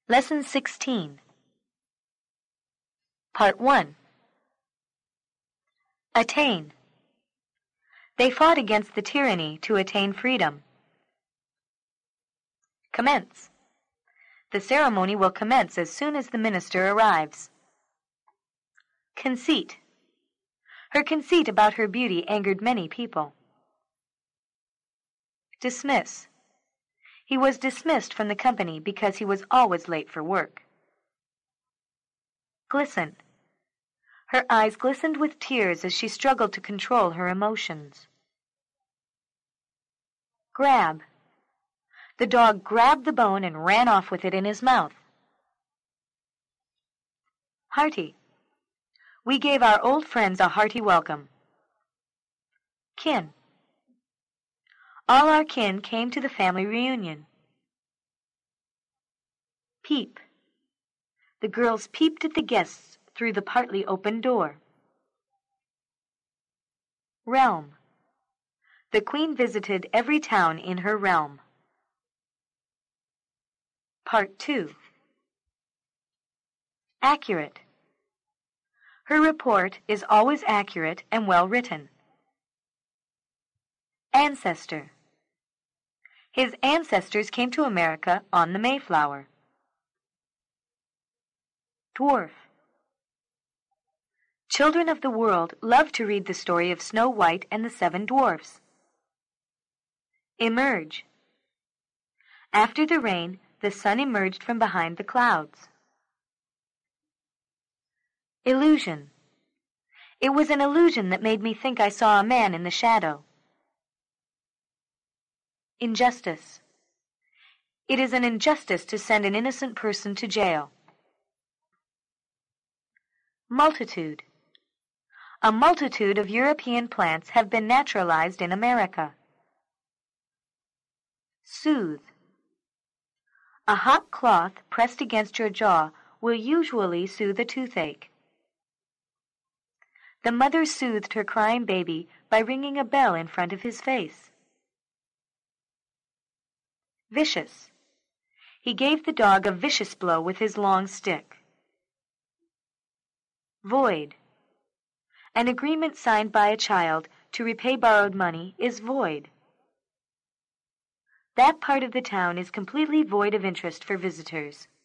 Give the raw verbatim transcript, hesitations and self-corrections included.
Lesson sixteen. Part one. Attain. They fought against the tyranny to attain freedom. Commence. The ceremony will commence as soon as the minister arrives. Conceit. Her conceit about her beauty angered many people. Dismiss. He was dismissed from the company because he was always late for work. Glisten. Her eyes glistened with tears as she struggled to control her emotions. Grab. The dog grabbed the bone and ran off with it in his mouth. Hearty. We gave our old friends a hearty welcome. Kin. All our kin came to the family reunion. Peep. The girls peeped at the guests through the partly open door. Realm. The queen visited every town in her realm. Part two. Accurate. Her report is always accurate and well written. Ancestor. His ancestors came to America on the Mayflower. Dwarf. Children of the world love to read the story of Snow White and the Seven Dwarfs. Emerge. After the rain, the sun emerged from behind the clouds. Illusion. It was an illusion that made me think I saw a man in the shadow. Injustice. It is an injustice to send an innocent person to jail. Multitude. A multitude of European plants have been naturalized in America. Soothe. A hot cloth pressed against your jaw will usually soothe a toothache. The mother soothed her crying baby by ringing a bell in front of his face. Vicious. He gave the dog a vicious blow with his long stick. Void. An agreement signed by a child to repay borrowed money is void. That part of the town is completely void of interest for visitors.